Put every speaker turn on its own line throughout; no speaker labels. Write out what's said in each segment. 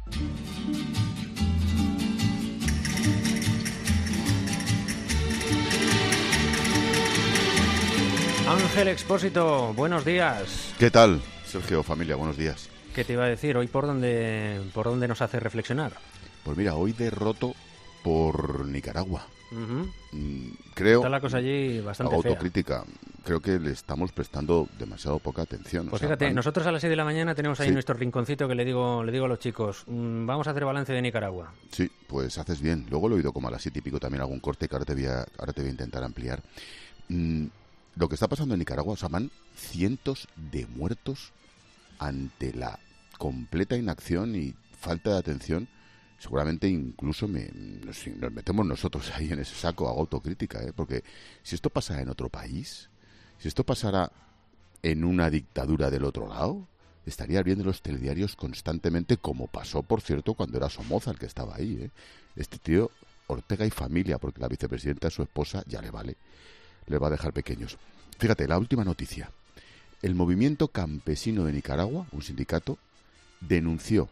Ángel Expósito, buenos días.
¿Qué tal, Sergio, familia? Buenos días.
¿Qué te iba a decir? ¿Hoy por dónde nos hace reflexionar?
Pues mira, hoy derroto por Nicaragua.
Uh-huh.
Creo...
Está la cosa allí bastante fea.
Autocrítica. Creo que le estamos prestando demasiado poca atención.
Pues fíjate, nosotros a las 6 de la mañana tenemos ahí nuestro rinconcito que le digo a los chicos, vamos a hacer balance de Nicaragua.
Sí, pues haces bien. Luego lo he oído como a las 7 y pico también algún corte que ahora te voy a intentar ampliar. Lo que está pasando en Nicaragua, o sea, van cientos de muertos ante la completa inacción y falta de atención. Seguramente incluso nos metemos nosotros ahí en ese saco, hago autocrítica, porque si esto pasara en otro país, si esto pasara en una dictadura del otro lado, estaría viendo los telediarios constantemente, como pasó, por cierto, cuando era Somoza el que estaba ahí. Este tío, Ortega y familia, porque la vicepresidenta, su esposa, ya le vale. Le va a dejar pequeños. Fíjate, la última noticia. El movimiento campesino de Nicaragua, un sindicato, denunció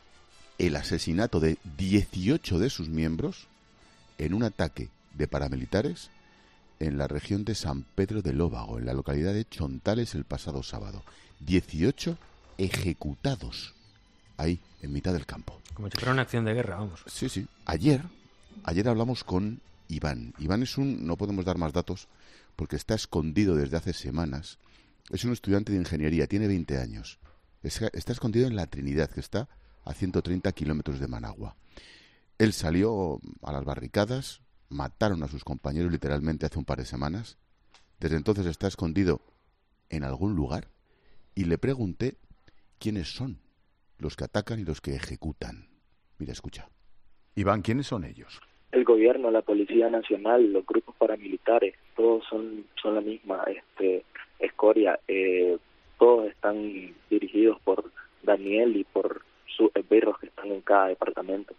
el asesinato de 18 de sus miembros en un ataque de paramilitares en la región de San Pedro de Lóvago, en la localidad de Chontales, el pasado sábado. 18 ejecutados ahí, en mitad del campo.
Como si fuera una acción de guerra, vamos.
Sí, sí. Ayer hablamos con Iván. Iván no podemos dar más datos porque está escondido desde hace semanas. Es un estudiante de ingeniería, tiene 20 años. Está escondido en La Trinidad, que está a 130 kilómetros de Managua. Él salió a las barricadas, mataron a sus compañeros literalmente hace un par de semanas. Desde entonces está escondido en algún lugar y le pregunté quiénes son los que atacan y los que ejecutan. Mira, escucha.
Iván, ¿quiénes son ellos?
El gobierno, la Policía Nacional, los grupos paramilitares, todos son la misma escoria. Todos están dirigidos por Daniel y por sus esbirros que están en cada departamento.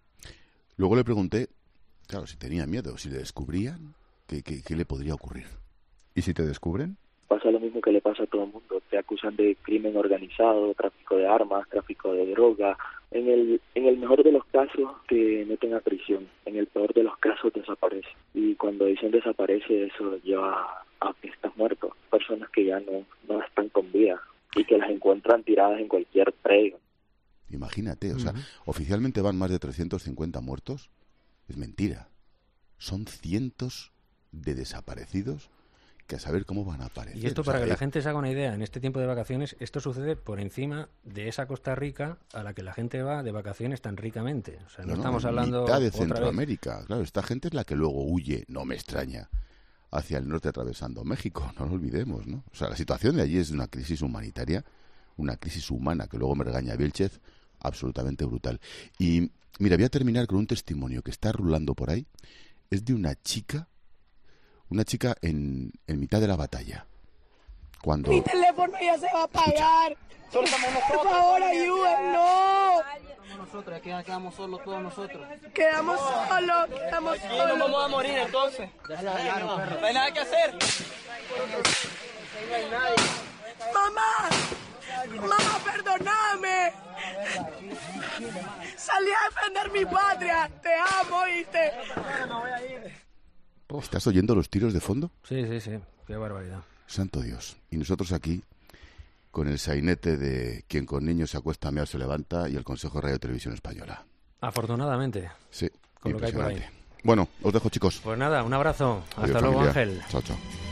Luego le pregunté, claro, si tenía miedo, si le descubrían, ¿qué le podría ocurrir?
¿Y si te descubren?
Pasa lo mismo que le pasa a todo el mundo. Te acusan de crimen organizado, tráfico de armas, tráfico de droga. En el mejor de los casos te meten a prisión. En el peor de los casos desaparece. Y cuando dicen desaparece, eso lleva a que estás muerto. Personas que ya no están con vida y que las encuentran tiradas en cualquier predio.
Imagínate, o sea, oficialmente van más de 350 muertos. Es mentira. Son cientos de desaparecidos que a saber cómo van a aparecer.
Y esto, para que la gente se haga una idea, en este tiempo de vacaciones, esto sucede por encima de esa Costa Rica a la que la gente va de vacaciones tan ricamente. O sea, no estamos hablando
mitad de Centroamérica. Claro, esta gente es la que luego huye, no me extraña, hacia el norte atravesando México, no lo olvidemos, ¿no? O sea, la situación de allí es una crisis humanitaria, una crisis humana, que luego me regaña Vilchez, absolutamente brutal. Y mira, voy a terminar con un testimonio que está rulando por ahí. Es de una chica en mitad de la batalla. Cuando...
Mi teléfono ya se va a apagar.
Solo estamos nosotros.
Por favor, ayúdennos.
Estamos nosotros, aquí quedamos solos todos nosotros.
Quedamos solos.
Y nos vamos a morir entonces. No hay nada que hacer.
Mamá, perdóname. Salí a defender mi patria. Te amo, ¿oíste?
No voy a ir.
¿Estás oyendo los tiros de fondo?
Sí, qué barbaridad.
Santo Dios. Y nosotros aquí, con el sainete de quien con niños se acuesta, meao se levanta, y el Consejo de Radio y Televisión Española.
Afortunadamente.
Sí,
con lo que hay por ahí.
Bueno, os dejo, chicos.
Pues nada, un abrazo.
Adiós,
hasta luego,
familia.
Ángel.
Chao, chao.